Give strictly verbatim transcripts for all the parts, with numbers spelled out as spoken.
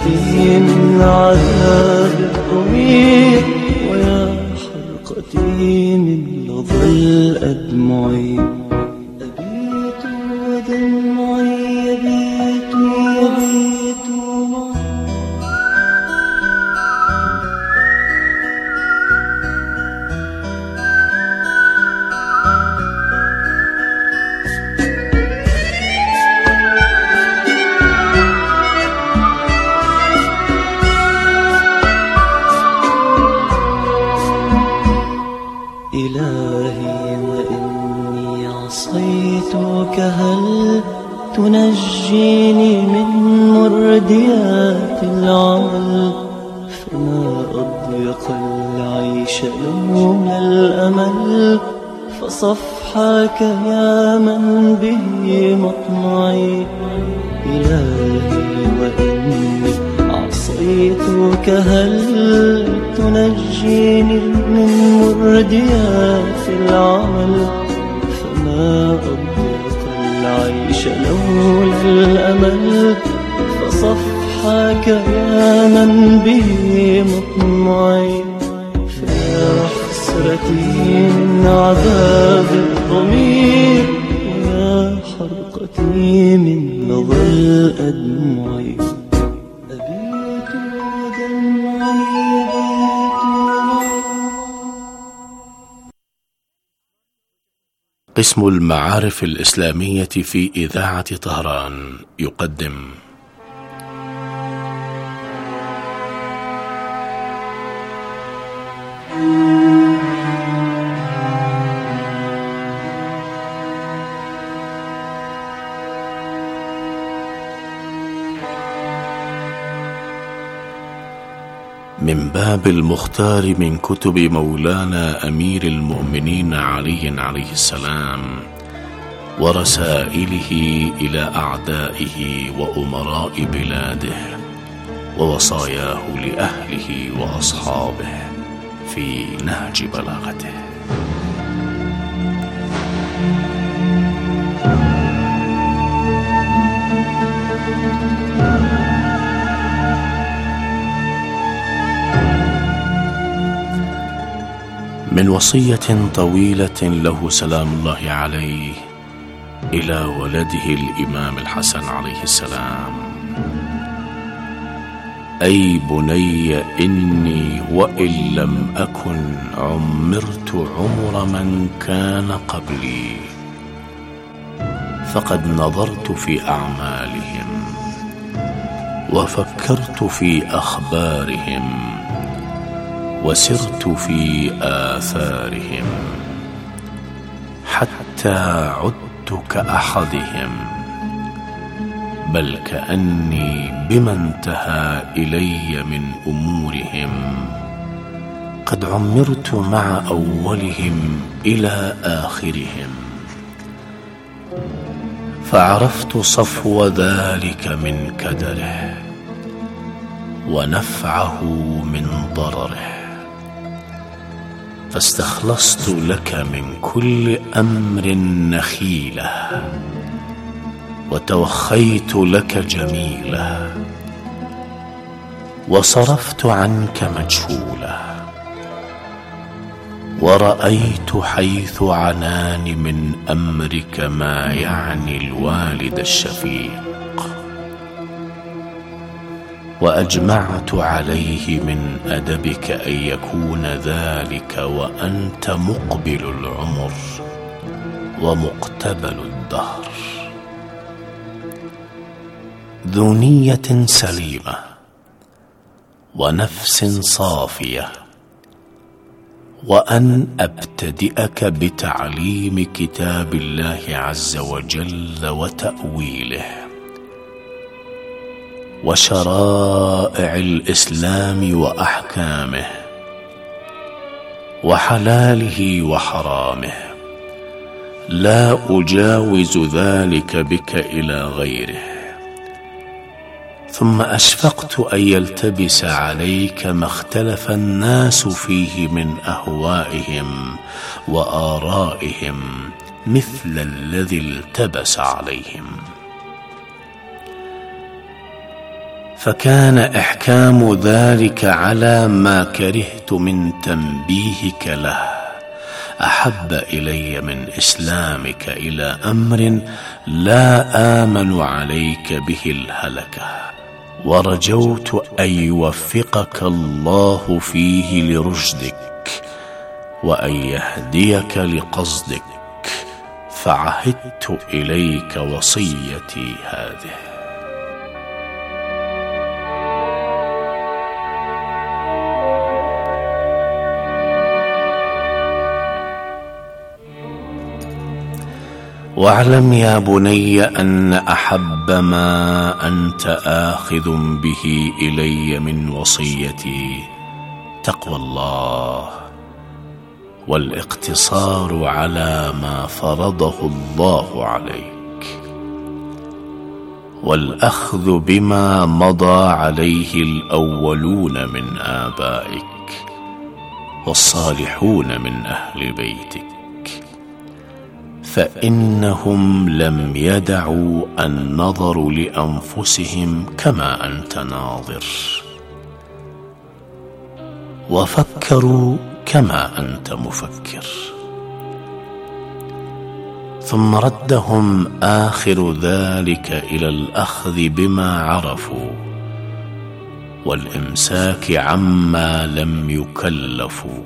حسرتي من عذاب الضمير، ويا حرقتي من لظى الأدمع. أبيت ودمعي يبيت يبيت معي. إلهي وإني عصيتك، هل تنجيني من مرديات العمل؟ فما أضيق العيش لولا الأمل، فصفحك يا من به مطمعي. إلهي وإني عصيتك، هل تنجيني من مرديات العمل؟ فما أضيق العيش لولا الأمل، فصفحك يا من به مطمعي. فيا حسرتي من عذاب الضمير، ويا حرقتي من لظى الأدمع. أبيت ودمعي يبيت معي. قسم المعارف الإسلامية في إذاعة طهران يقدم من باب المختار من كتب مولانا أمير المؤمنين علي عليه السلام، ورسائله إلى أعدائه وأمراء بلاده، ووصاياه لأهله وأصحابه في نهج بلاغته. من وصية طويلة له سلام الله عليه إلى ولده الإمام الحسن عليه السلام: أي بني، إني وإن لم أكن عمرت عمر من كان قبلي، فقد نظرت في أعمالهم وفكرت في أخبارهم وسرت في آثارهم، حتى عدت كأحدهم، بل كأني بما انتهى إلي من أمورهم قد عمرت مع أولهم إلى آخرهم، فعرفت صفو ذلك من كدره ونفعه من ضرره، فاستخلصت لك من كل أمر نخيلة، وتوخيت لك جميلة، وصرفت عنك مجهولة، ورأيت حيث عناني من أمرك ما يعني الوالد الشفيق، وأجمعت عليه من أدبك أن يكون ذلك وأنت مقبل العمر ومقتبل الدهر، ذو نية سليمة ونفس صافية، وأن أبتدئك بتعليم كتاب الله عز وجل وتأويله وشرائع الإسلام وأحكامه وحلاله وحرامه، لا أجاوز ذلك بك إلى غيره. ثم أشفقت أن يلتبس عليك ما اختلف الناس فيه من أهوائهم وآرائهم مثل الذي التبس عليهم. فكان إحكام ذلك على ما كرهت من تنبيهك له أحب إلي من إسلامك إلى أمر لا آمن عليك به الهلكة، ورجوت أن يوفقك الله فيه لرشدك وأن يهديك لقصدك، فعهدت إليك وصيتي هذه. واعلم يا بني أن أحب ما أنت آخذ به إلي من وصيتي تقوى الله، والاقتصار على ما فرضه الله عليك، والأخذ بما مضى عليه الأولون من آبائك والصالحون من أهل بيتك، فإنهم لم يدعوا النظر لأنفسهم كما أنت ناظر، وفكروا كما أنت مفكر. ثم ردهم آخر ذلك إلى الأخذ بما عرفوا والإمساك عما لم يكلفوا،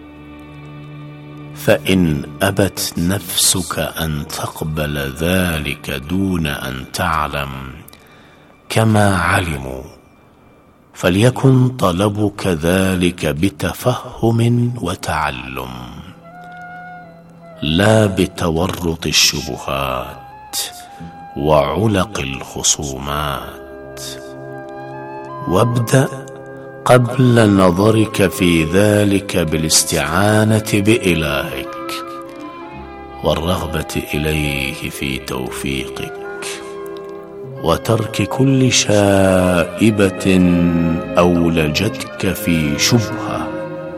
فإن أبت نفسك أن تقبل ذلك دون أن تعلم كما علموا، فليكن طلبك ذلك بتفهم وتعلم، لا بتورط الشبهات وعلق الخصومات. وابدأ قبل نظرك في ذلك بالاستعانة بإلهك والرغبة إليه في توفيقك، وترك كل شائبة أولجتك في شبهة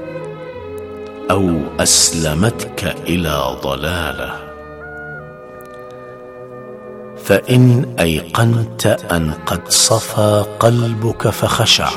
أو أسلمتك إلى ضلالة. فإن أيقنت أن قد صفى قلبك فخشع،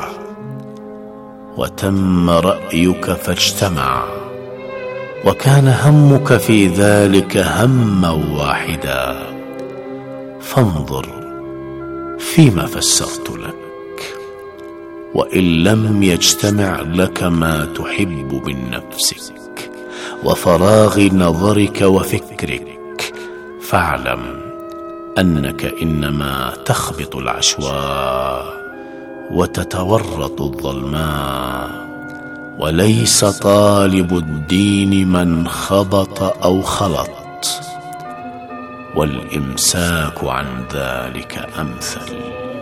وتم رأيك فاجتمع، وكان همك في ذلك هما واحدا، فانظر فيما فسرت لك. وإن لم يجتمع لك ما تحب من نفسك وفراغ نظرك وفكرك، فاعلم أنك إنما تخبط العشواء وتتورط الظلماء، وليس طالب الدين من خبط أو خلط، والإمساك عن ذلك أمثل.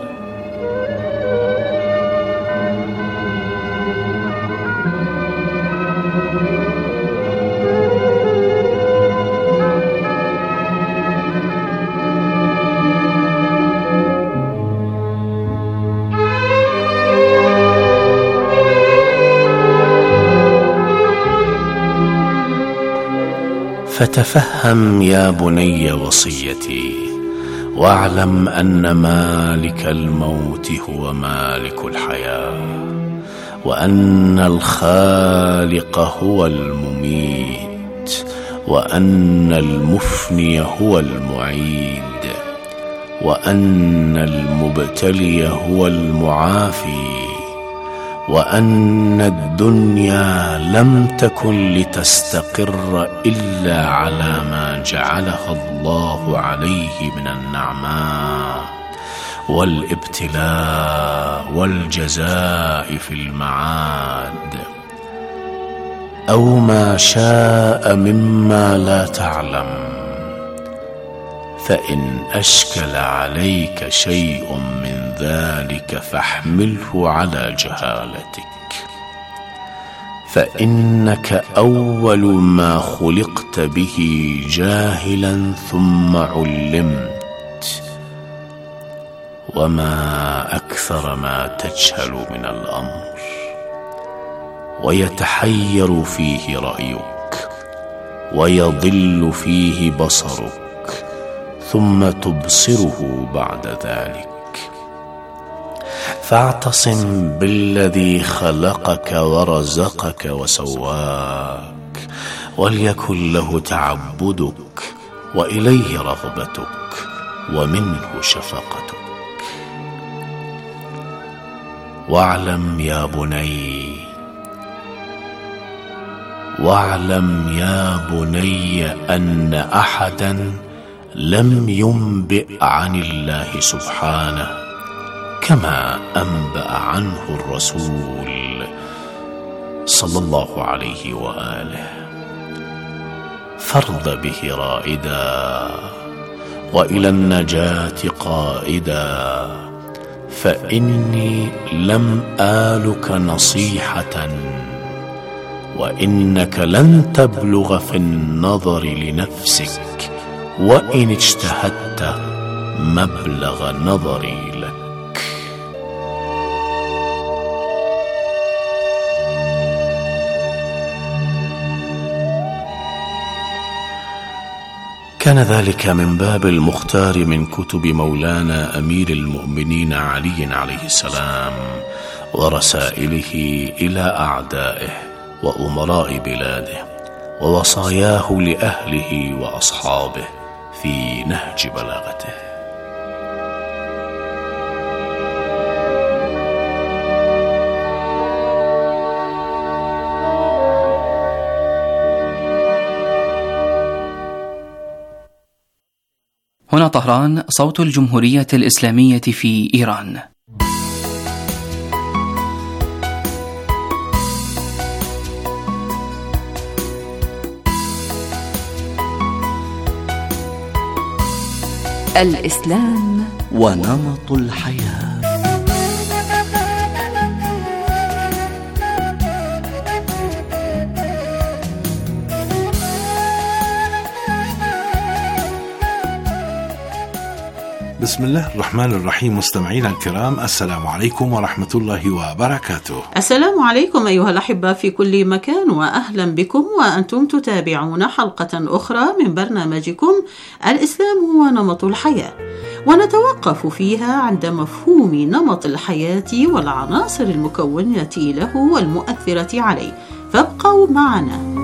فتفهم يا بني وصيتي، واعلم أن مالك الموت هو مالك الحياة، وأن الخالق هو المميت، وأن المفني هو المعيد، وأن المبتلي هو المعافي، وأن الدنيا لم تكن لتستقر إلا على ما جعلها الله عليه من النعماء والابتلاء والجزاء في المعاد، أو ما شاء مما لا تعلم. فإن أشكل عليك شيء من ذلك فاحمله على جهالتك، فإنك أول ما خلقت به جاهلا ثم علمت، وما أكثر ما تجهل من الأمر ويتحير فيه رأيك ويضل فيه بصرك، ثم تبصره بعد ذلك. فاعتصم بالذي خلقك ورزقك وسواك، وليكن له تعبدك وإليه رغبتك ومنه شفقتك. واعلم يا بني واعلم يا بني أن أحدا لم ينبئ عن الله سبحانه كما أنبأ عنه الرسول صلى الله عليه وآله، فارض به رائدا وإلى النجاة قائدا، فإني لم آلك نصيحة، وإنك لن تبلغ في النظر لنفسك وإن اجتهدت مبلغ نظري لك. كان ذلك من باب المختار من كتب مولانا أمير المؤمنين علي عليه السلام ورسائله إلى أعدائه وأمراء بلاده، ووصاياه لأهله وأصحابه في نهج بلاغته. هنا طهران، صوت الجمهورية الإسلامية في إيران. الإسلام ونمط الحياة. بسم الله الرحمن الرحيم. مستمعينا الكرام، السلام عليكم ورحمة الله وبركاته. السلام عليكم أيها الأحبة في كل مكان، وأهلا بكم وأنتم تتابعون حلقة أخرى من برنامجكم الإسلام ونمط الحياة، ونتوقف فيها عند مفهوم نمط الحياة والعناصر المكونة له والمؤثرة عليه، فابقوا معنا.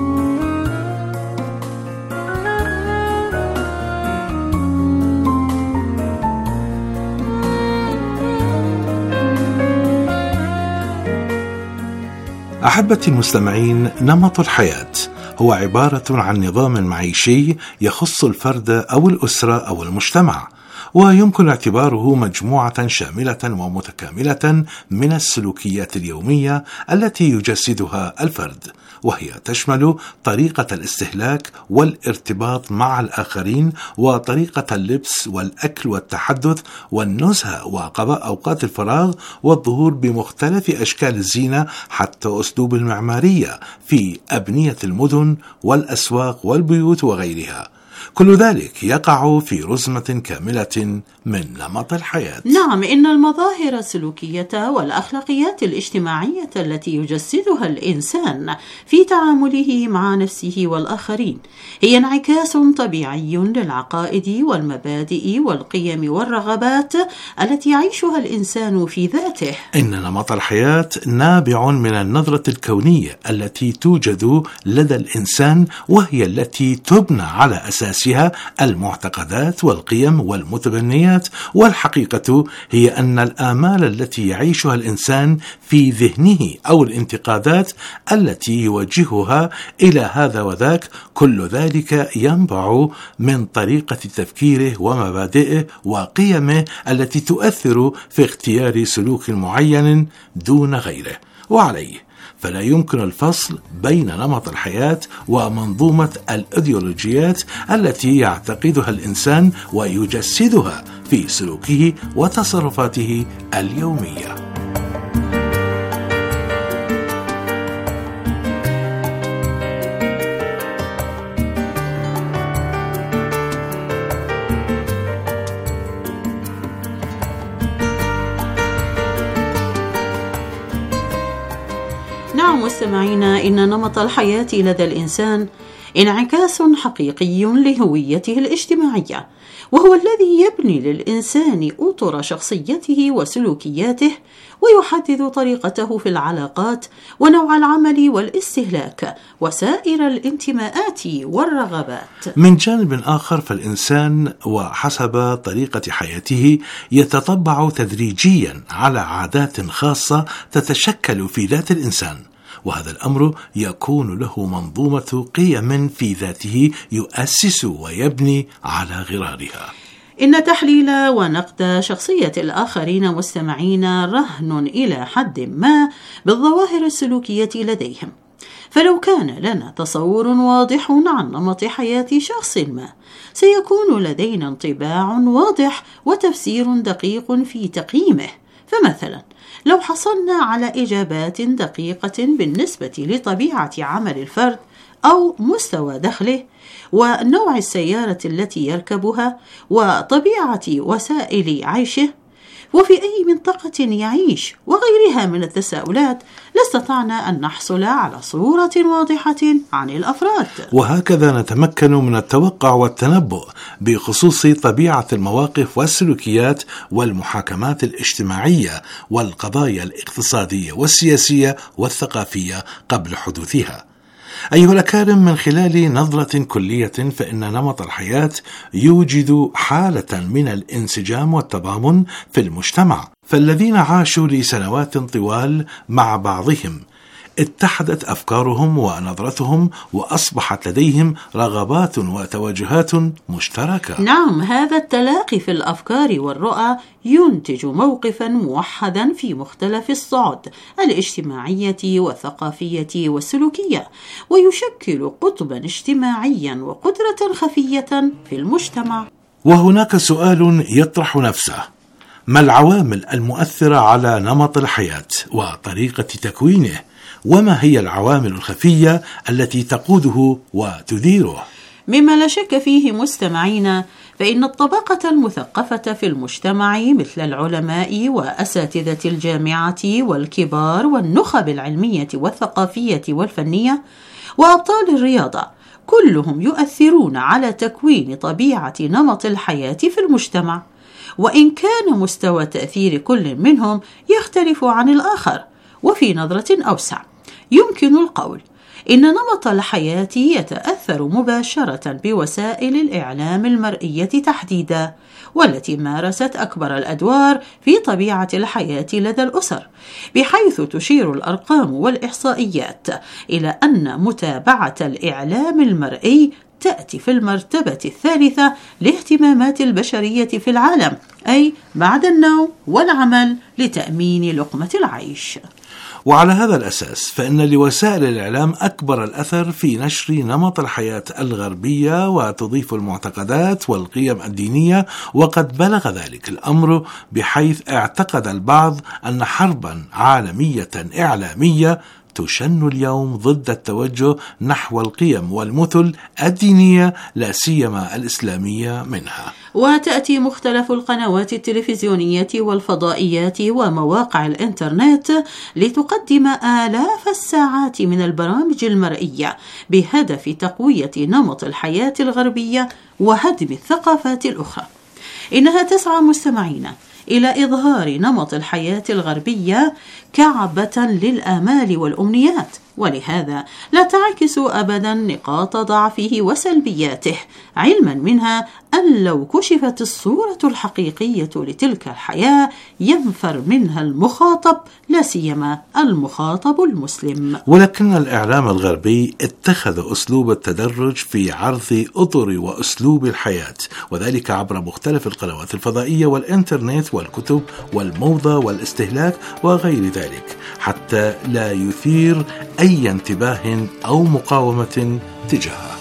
أحبتي المستمعين، نمط الحياة هو عبارة عن نظام معيشي يخص الفرد أو الأسرة أو المجتمع، ويمكن اعتباره مجموعة شاملة ومتكاملة من السلوكيات اليومية التي يجسدها الفرد، وهي تشمل طريقة الاستهلاك والارتباط مع الآخرين، وطريقة اللبس والأكل والتحدث والنزهة وقضاء أوقات الفراغ والظهور بمختلف أشكال الزينة، حتى أسلوب المعمارية في أبنية المدن والأسواق والبيوت وغيرها. كل ذلك يقع في رزمة كاملة من نمط الحياة. نعم، إن المظاهر السلوكية والأخلاقيات الاجتماعية التي يجسدها الإنسان في تعامله مع نفسه والآخرين هي انعكاس طبيعي للعقائد والمبادئ والقيم والرغبات التي يعيشها الإنسان في ذاته. إن نمط الحياة نابع من النظرة الكونية التي توجد لدى الإنسان، وهي التي تبنى على أساسها المعتقدات والقيم والمتبنيات، والحقيقة هي أن الآمال التي يعيشها الإنسان في ذهنه أو الانتقادات التي يوجهها إلى هذا وذاك، كل ذلك ينبع من طريقة تفكيره ومبادئه وقيمه التي تؤثر في اختيار سلوك معين دون غيره. وعليه فلا يمكن الفصل بين نمط الحياة ومنظومة الإيديولوجيات التي يعتقدها الإنسان ويجسدها في سلوكه وتصرفاته اليومية. نعم مستمعينا، إن نمط الحياة لدى الإنسان انعكاس حقيقي لهويته الاجتماعية، وهو الذي يبني للإنسان أطر شخصيته وسلوكياته، ويحدد طريقته في العلاقات ونوع العمل والاستهلاك وسائر الانتماءات والرغبات. من جانب آخر فالإنسان وحسب طريقة حياته يتطبع تدريجيا على عادات خاصة تتشكل في ذات الإنسان، وهذا الأمر يكون له منظومة قيم في ذاته يؤسس ويبني على غرارها. إن تحليل ونقد شخصية الآخرين مستمعين رهن إلى حد ما بالظواهر السلوكية لديهم، فلو كان لنا تصور واضح عن نمط حياة شخص ما سيكون لدينا انطباع واضح وتفسير دقيق في تقييمه. فمثلا لو حصلنا على إجابات دقيقة بالنسبة لطبيعة عمل الفرد أو مستوى دخله ونوع السيارة التي يركبها وطبيعة وسائل عيشه وفي أي منطقة يعيش وغيرها من التساؤلات، لاستطعنا أن نحصل على صورة واضحة عن الأفراد. وهكذا نتمكن من التوقع والتنبؤ بخصوص طبيعة المواقف والسلوكيات والمحاكمات الاجتماعية والقضايا الاقتصادية والسياسية والثقافية قبل حدوثها. أيها الأكارم، من خلال نظرة كلية فإن نمط الحياة يوجد حالة من الانسجام والتضامن في المجتمع، فالذين عاشوا لسنوات طوال مع بعضهم اتحدت أفكارهم ونظرتهم وأصبحت لديهم رغبات وتوجهات مشتركة. نعم، هذا التلاقي في الأفكار والرؤى ينتج موقفا موحدا في مختلف الصعد الاجتماعية والثقافية والسلوكية، ويشكل قطبا اجتماعيا وقدرة خفية في المجتمع. وهناك سؤال يطرح نفسه: ما العوامل المؤثرة على نمط الحياة وطريقة تكوينه؟ وما هي العوامل الخفية التي تقوده وتديره؟ مما لا شك فيه مستمعين، فإن الطبقة المثقفة في المجتمع مثل العلماء وأساتذة الجامعة والكبار والنخب العلمية والثقافية والفنية وأبطال الرياضة كلهم يؤثرون على تكوين طبيعة نمط الحياة في المجتمع، وإن كان مستوى تأثير كل منهم يختلف عن الآخر. وفي نظرة أوسع يمكن القول إن نمط الحياة يتأثر مباشرة بوسائل الإعلام المرئية تحديدا، والتي مارست أكبر الأدوار في طبيعة الحياة لدى الأسر، بحيث تشير الأرقام والإحصائيات إلى أن متابعة الإعلام المرئي تأتي في المرتبة الثالثة لاهتمامات البشرية في العالم، أي بعد النوم والعمل لتأمين لقمة العيش. وعلى هذا الأساس فإن لوسائل الإعلام أكبر الأثر في نشر نمط الحياة الغربية وتضيف المعتقدات والقيم الدينية، وقد بلغ ذلك الأمر بحيث اعتقد البعض أن حربا عالمية إعلامية تشن اليوم ضد التوجه نحو القيم والمثل الدينية لا سيما الإسلامية منها. وتأتي مختلف القنوات التلفزيونية والفضائيات ومواقع الإنترنت لتقدم آلاف الساعات من البرامج المرئية بهدف تقوية نمط الحياة الغربية وهدم الثقافات الأخرى. إنها تسعى مستمعين إلى إظهار نمط الحياة الغربية كعبة للآمال والأمنيات، ولهذا لا تعكس أبدا نقاط ضعفه وسلبياته، علما منها أن لو كشفت الصورة الحقيقية لتلك الحياة ينفر منها المخاطب، لا سيما المخاطب المسلم. ولكن الإعلام الغربي اتخذ أسلوب التدرج في عرض أطر وأسلوب الحياة، وذلك عبر مختلف القنوات الفضائية والإنترنت والكتب والموضة والاستهلاك وغير ذلك، حتى لا يثير أي انتباه أو مقاومة تجاهه.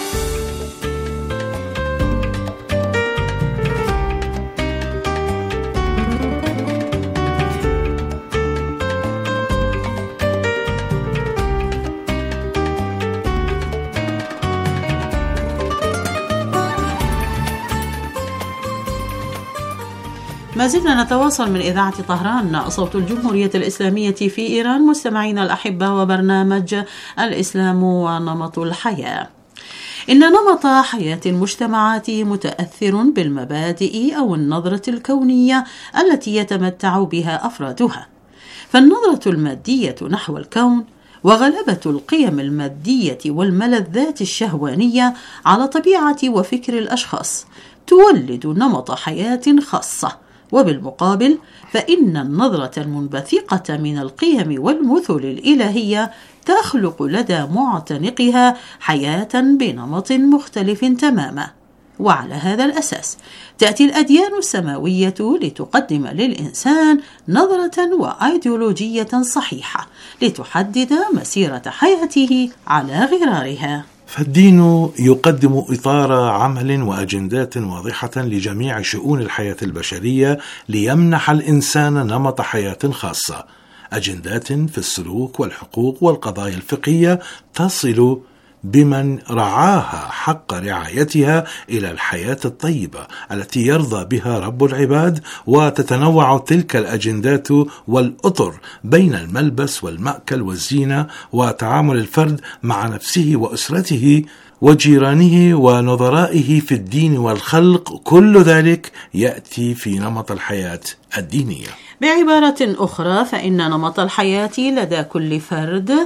ما زلنا نتواصل من إذاعة طهران صوت الجمهورية الإسلامية في إيران مستمعين الأحبة، وبرنامج الإسلام ونمط الحياة. إن نمط حياة المجتمعات متأثر بالمبادئ أو النظرة الكونية التي يتمتع بها أفرادها، فالنظرة المادية نحو الكون وغلبة القيم المادية والملذات الشهوانية على طبيعة وفكر الأشخاص تولد نمط حياة خاصة، وبالمقابل فإن النظرة المنبثقة من القيم والمثل الإلهية تخلق لدى معتنقها حياة بنمط مختلف تماما. وعلى هذا الأساس تأتي الأديان السماوية لتقدم للإنسان نظرة وأيديولوجية صحيحة لتحدد مسيرة حياته على غرارها. فالدين يقدم إطار عمل وأجندات واضحة لجميع شؤون الحياة البشرية ليمنح الإنسان نمط حياة خاصة، أجندات في السلوك والحقوق والقضايا الفقهية تصل بمن رعاها حق رعايتها إلى الحياة الطيبة التي يرضى بها رب العباد، وتتنوع تلك الأجندات والأطر بين الملبس والمأكل والزينة وتعامل الفرد مع نفسه وأسرته وجيرانه ونظرائه في الدين والخلق. كل ذلك يأتي في نمط الحياة الدينية. بعبارة أخرى فإن نمط الحياة لدى كل فرد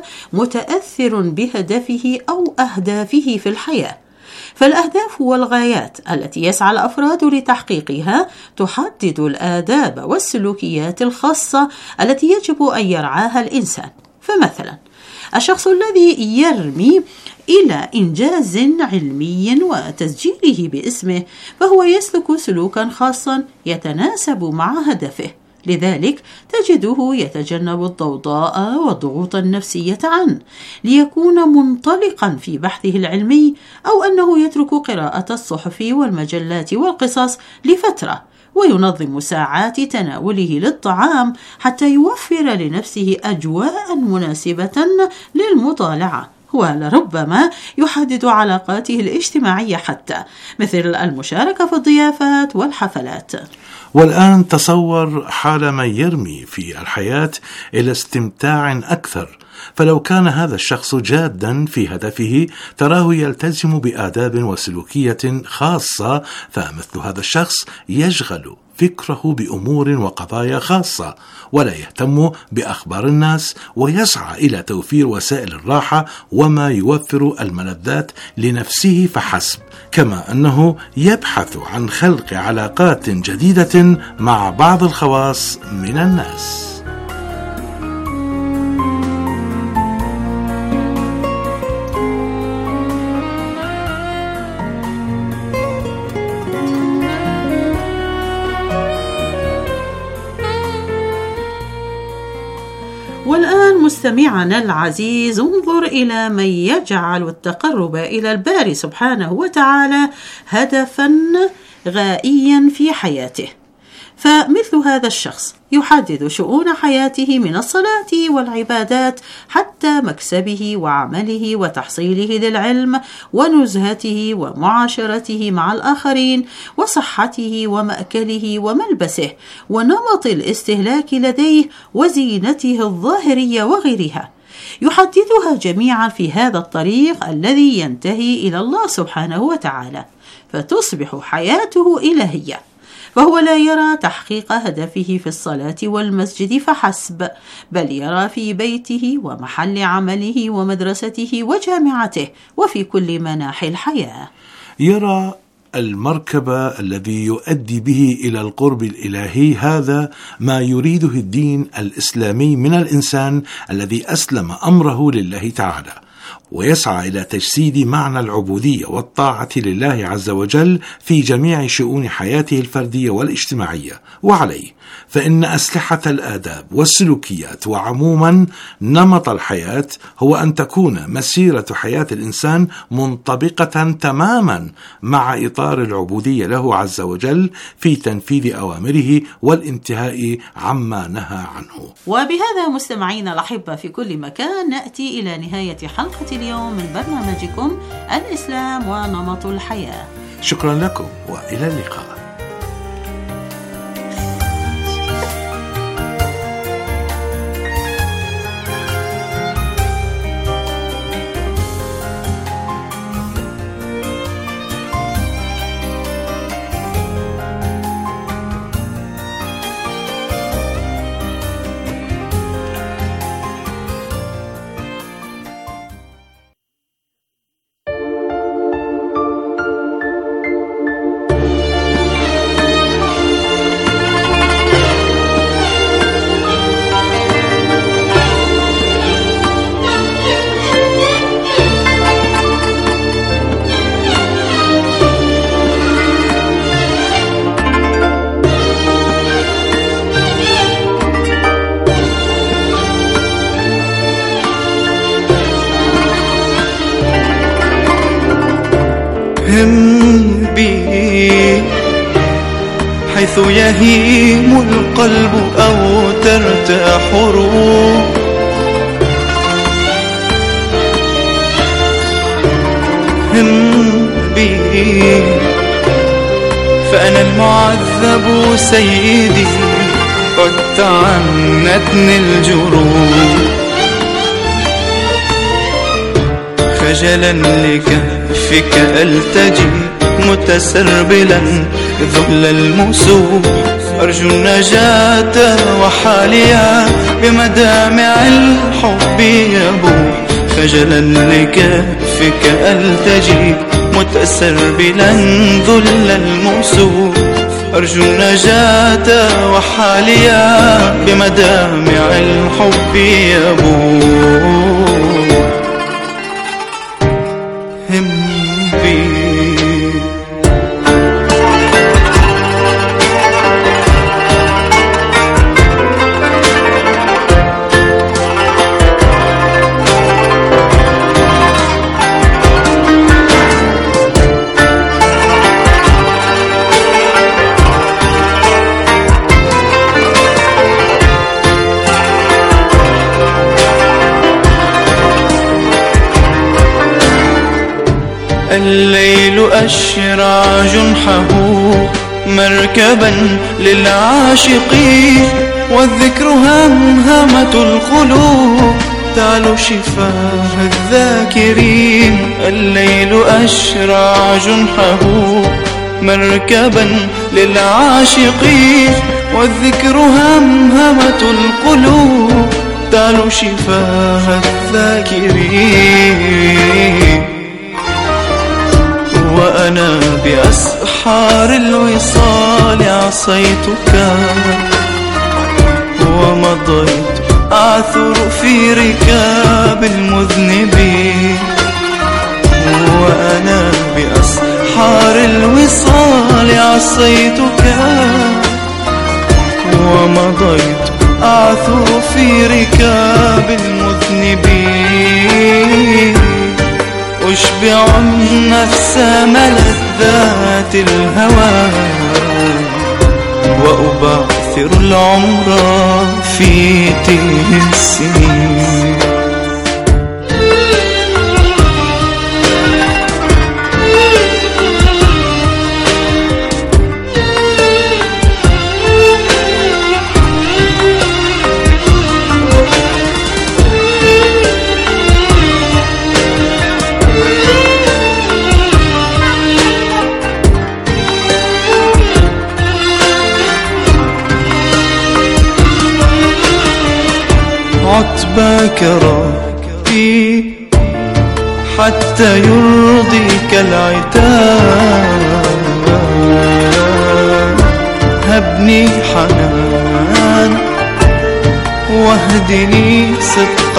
متأثر بهدفه أو أهدافه في الحياة، فالأهداف والغايات التي يسعى الأفراد لتحقيقها تحدد الآداب والسلوكيات الخاصة التي يجب أن يرعاها الإنسان. فمثلا الشخص الذي يرمي إلى إنجاز علمي وتسجيله باسمه فهو يسلك سلوكا خاصا يتناسب مع هدفه، لذلك تجده يتجنب الضوضاء والضغوط النفسية عنه ليكون منطلقا في بحثه العلمي، أو أنه يترك قراءة الصحف والمجلات والقصص لفترة وينظم ساعات تناوله للطعام حتى يوفر لنفسه أجواء مناسبة للمطالعة، ولربما يحدد علاقاته الاجتماعية حتى مثل المشاركة في الضيافات والحفلات. والآن تصور حال من يرمي في الحياة إلى استمتاع أكثر، فلو كان هذا الشخص جادا في هدفه تراه يلتزم بآداب وسلوكية خاصة، فمثل هذا الشخص يشغل فكره بأمور وقضايا خاصة ولا يهتم بأخبار الناس، ويسعى إلى توفير وسائل الراحة وما يوفر الملذات لنفسه فحسب، كما أنه يبحث عن خلق علاقات جديدة مع بعض الخواص من الناس. والآن مستمعنا العزيز انظر إلى من يجعل التقرب إلى الباري سبحانه وتعالى هدفا غائيا في حياته. فمثل هذا الشخص يحدد شؤون حياته من الصلاة والعبادات حتى مكسبه وعمله وتحصيله للعلم ونزهته ومعاشرته مع الآخرين وصحته ومأكله وملبسه ونمط الاستهلاك لديه وزينته الظاهرية وغيرها، يحددها جميعا في هذا الطريق الذي ينتهي إلى الله سبحانه وتعالى، فتصبح حياته إلهية، فهو لا يرى تحقيق هدفه في الصلاة والمسجد فحسب، بل يرى في بيته ومحل عمله ومدرسته وجامعته وفي كل مناحي الحياة. يرى المركب الذي يؤدي به إلى القرب الإلهي، هذا ما يريده الدين الإسلامي من الإنسان الذي أسلم أمره لله تعالى، ويسعى إلى تجسيد معنى العبودية والطاعة لله عز وجل في جميع شؤون حياته الفردية والاجتماعية. وعليه فإن أسلحة الآداب والسلوكيات وعموما نمط الحياة هو أن تكون مسيرة حياة الإنسان منطبقة تماما مع إطار العبودية له عز وجل في تنفيذ أوامره والانتهاء عما نهى عنه. وبهذا مستمعينا الأحبة في كل مكان نأتي إلى نهاية حلقة اليوم من برنامجكم الإسلام ونمط الحياة. شكرا لكم وإلى اللقاء. هم بي حيث يهيم القلب أو ترتاح روح. هم بي فأنا المعذب سيدي قد تعنتني الجروح. خجلا لكفك ألتجي متسربلا ذل المسوح. أرجو النجاة وحاليا بمدامع الحب يبوح. خجلا لكفك ألتجي متسربلا ذل المسوح. أرجو النجاة وحاليا بمدامع الحب يبوح. هم بي الليل أشرع جنحه مركبا للعاشقين، والذكر همهمة القلوب تعلو شفاه الذاكرين. الليل أشرع جنحه مركبا للعاشقين، والذكر همهمة القلوب تعلو شفاه الذاكرين. وأنا بأسحار الوصال عصيتك ومضيت أعثر في ركاب المذنبين. وأنا بأسحار الوصال عصيتك ومضيت أعثر في ركاب المذنبين. أشبع النفس ملذات الهوى وأبعثر العمر في تلك السنين. عتباك ربي حتى يرضيك العتاب. هبني حنان واهدني صدق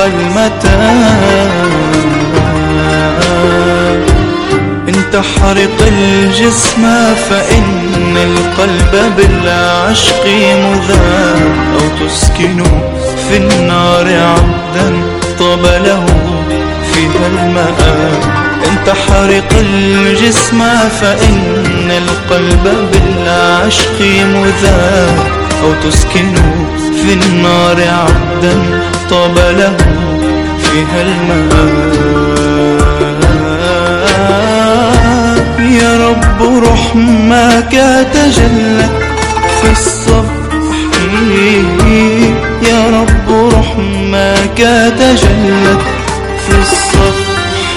المتان. إن تحرق الجسم فإن القلب بالعشق مذاب، أو تسكنه في النار عبدا طاب له فيها المآب. إن تحرق الجسم فإن القلب بالعشق مذاب، أو تسكنه في النار عبدا طاب له فيها المآب. يا رب رحمك تجلت في الصبح، يا رب رحمك تجلت في الصبح،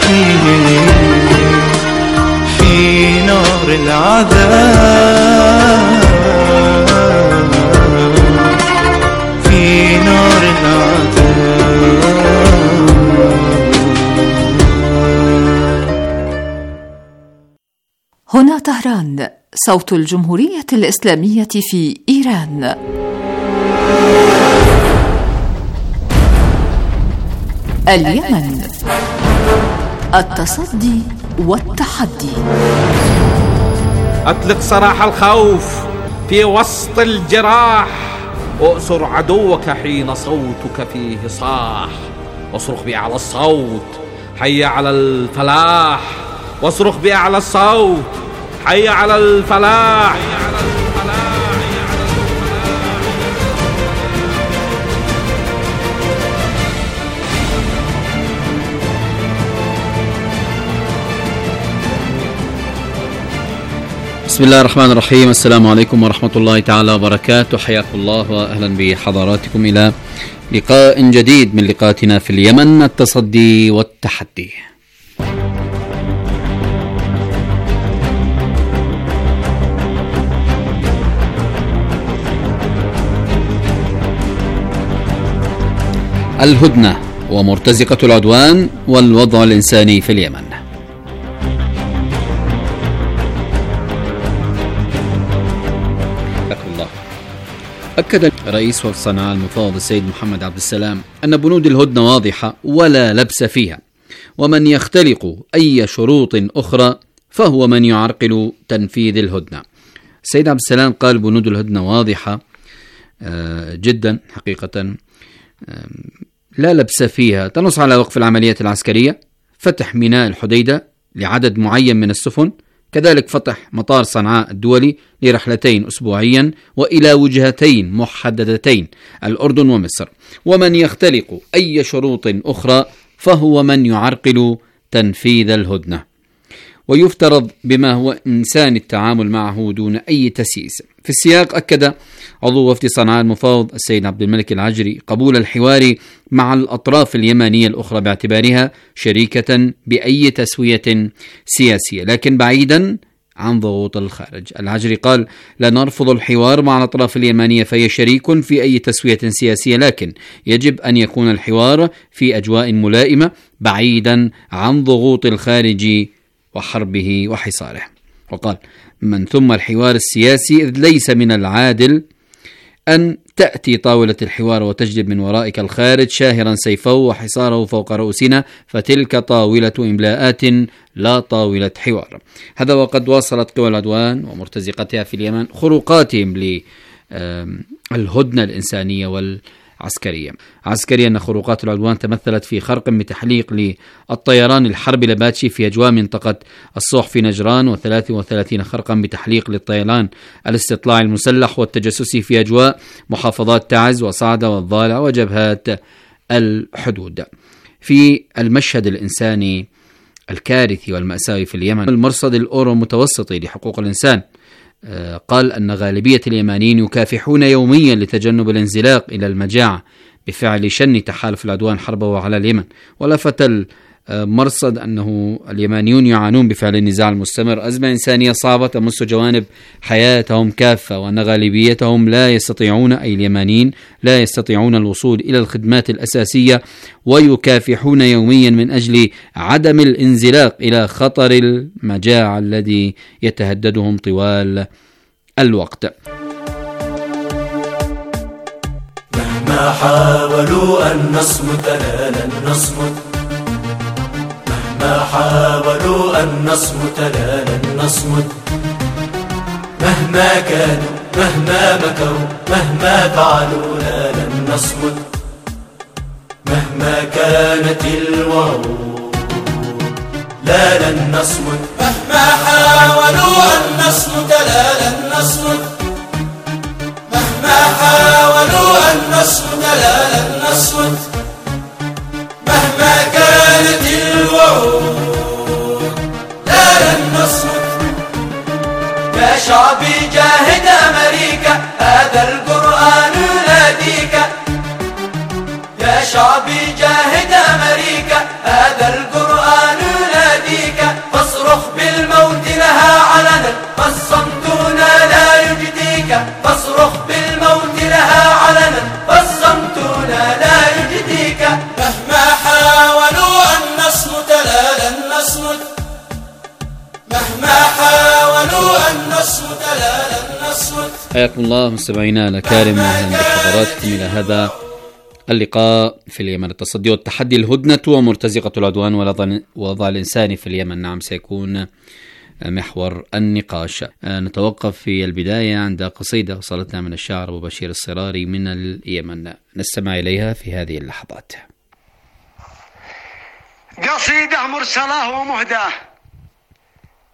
في نار العذاب، في نار العذاب. هنا طهران، صوت الجمهورية الإسلامية في إيران. اليمن، التصدي والتحدي. أطلق سراح الخوف في وسط الجراح، وأسر عدوك حين صوتك فيه صاح، واصرخ بأعلى الصوت حي على الفلاح. واصرخ بأعلى الصوت: حي على الفلاح. بسم الله الرحمن الرحيم. السلام عليكم ورحمة الله تعالى وبركاته. حياكم الله وأهلا بحضراتكم إلى لقاء جديد من لقاءاتنا في اليمن، التصدي والتحدي. الهدنة ومرتزقة العدوان والوضع الإنساني في اليمن. أكد رئيس وفد صنعاء المفوض السيد محمد عبد السلام أن بنود الهدنة واضحة ولا لبس فيها، ومن يختلق أي شروط أخرى فهو من يعرقل تنفيذ الهدنة. السيد عبد السلام قال بنود الهدنة واضحة جدا حقيقة، لا لبس فيها، تنص على وقف العمليات العسكرية، فتح ميناء الحديدة لعدد معين من السفن، كذلك فتح مطار صنعاء الدولي لرحلتين أسبوعيا وإلى وجهتين محددتين الأردن ومصر. ومن يختلق أي شروط أخرى فهو من يعرقل تنفيذ الهدنة، ويفترض بما هو إنسان التعامل معه دون أي تسييس. في السياق أكد عضو وفد صنعاء المفوض السيد عبد الملك العجري قبول الحوار مع الأطراف اليمنية الأخرى باعتبارها شريكة بأي تسوية سياسية، لكن بعيدا عن ضغوط الخارج. العجري قال: لا نرفض الحوار مع الأطراف اليمنية فهي شريك في أي تسوية سياسية، لكن يجب أن يكون الحوار في أجواء ملائمة بعيدا عن ضغوط الخارج وحربه وحصاره. وقال: من ثم الحوار السياسي، إذ ليس من العادل أن تأتي طاولة الحوار وتجلب من ورائك الخارج شاهرا سيفه وحصاره فوق رؤوسنا، فتلك طاولة إملاءات لا طاولة حوار. هذا وقد واصلت قوى العدوان ومرتزقتها في اليمن خروقاتهم للهدنة الإنسانية والعسكرية. عسكريا أن خروقات العدوان تمثلت في خرق بتحليق للطيران الحربي لباتشي في أجواء منطقة الصوح في نجران، وثلاث وثلاثين خرقا بتحليق للطيران الاستطلاعي المسلح والتجسسي في أجواء محافظات تعز وصعدة والضالع وجبهات الحدود. في المشهد الإنساني الكارثي والمأساوي في اليمن، المرصد الأورو متوسطي لحقوق الإنسان قال أن غالبية اليمنيين يكافحون يوميا لتجنب الانزلاق إلى المجاعة بفعل شن تحالف العدوان حربه على اليمن. ولفت المرصد أنه اليمنيون يعانون بفعل النزاع المستمر أزمة إنسانية صعبة تمس جوانب حياتهم كافة، وأن غالبيتهم لا يستطيعون، أي اليمنيين لا يستطيعون الوصول إلى الخدمات الأساسية، ويكافحون يوميا من أجل عدم الانزلاق إلى خطر المجاعة الذي يتهددهم طوال الوقت. مهما حاولوا أن نصمت لا لن نصمت، مهما حاولوا أن نصمت لا لن نصمت، مهما كانوا مهما مكروا مهما فعلوا لا لن نصمت، مهما كانت الوعود لا لن نصمت، مهما حاولوا أن نصمت لا لن نصمت، مهما حاولوا أن نصمت لا لن نصمت، مهما كانت الوعود لا لن نصمت. يا شعبي جاهد أمريكا، هذا القرآن يناديك، يا شعبي جاهد أمريكا، هذا القرآن يناديك، فاصرخ بالموت لها علنا، فالصمت لا يجديك، فاصرخ بالموت لها علنا، فالصمت لا يجديك. مهما حاولوا أن نصمت لا لن نصمت، مهما حاولوا أن نصمت لا لن نصمت. حياكم الله مستمعينا الأكارم، أهلا بحضراتكم إلى هذا اللقاء في اليمن، التصدي والتحدي، الهدنة ومرتزقة العدوان والوضع الإنساني في اليمن. نعم، سيكون محور النقاش. نتوقف في البداية عند قصيدة وصلتنا من الشاعر أبو بشير الصراري من اليمن، نستمع إليها في هذه اللحظات. قصيدة مرسلة ومهداة